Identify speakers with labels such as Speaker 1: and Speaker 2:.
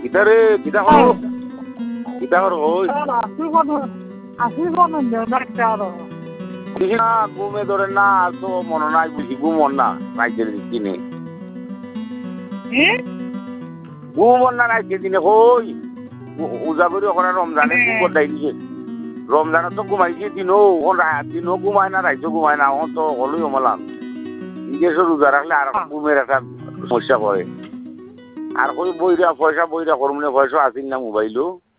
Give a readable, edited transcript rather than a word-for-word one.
Speaker 1: কিতারে কিতা করো কিতা করো ওই ঘুমে ধরে না তো মনে নাই বুঝি ঘুমন না রাইতের দিনে ঘুমন না রাইতের দিনে কই উজা করি ওখানে রমজানে ঘুম দেয় দিছে রমজানে তো ঘুমাইছে দিনও দিনও ঘুমায় না রাইতেও ঘুমায় না এখন তো হলোই অমলাম নিজের রোজা রাখলে আর ঘুমের একটা সমস্যা করে আর কই বইরা পয়সা করুন পয়সা আসিল না মোবাইলও